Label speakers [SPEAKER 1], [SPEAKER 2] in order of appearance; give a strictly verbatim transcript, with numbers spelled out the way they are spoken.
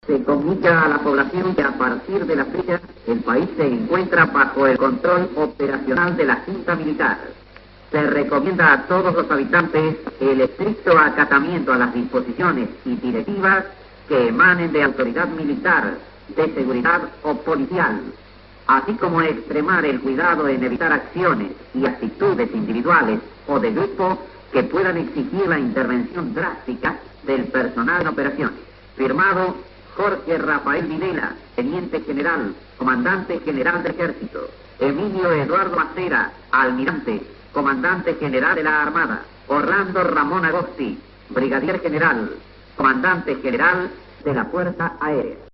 [SPEAKER 1] Se comunica a la población que a partir de la fecha el país se encuentra bajo el control operacional de la Junta Militar. Se recomienda a todos los habitantes el estricto acatamiento a las disposiciones y directivas que emanen de autoridad militar, de seguridad o policial, así como extremar el cuidado en evitar acciones y actitudes individuales o de grupo que puedan exigir la intervención drástica del personal en operaciones. Firmado Jorge Rafael Videla, Teniente General, Comandante General del Ejército. Emilio Eduardo Acera, Almirante, Comandante General de la Armada. Orlando Ramón Agosti, Brigadier General, Comandante General de la Fuerza Aérea.